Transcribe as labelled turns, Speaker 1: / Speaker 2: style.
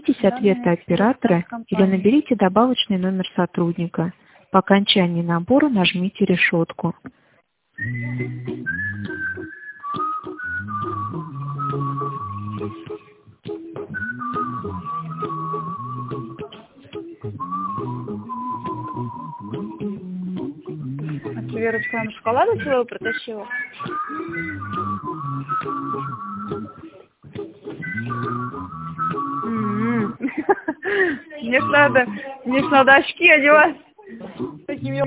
Speaker 1: Дождитесь ответа оператора или наберите добавочный номер сотрудника. По окончании набора нажмите решетку.
Speaker 2: Верочка, вам шоколаду свою протащила? Мне ж надо очки одевать. Такими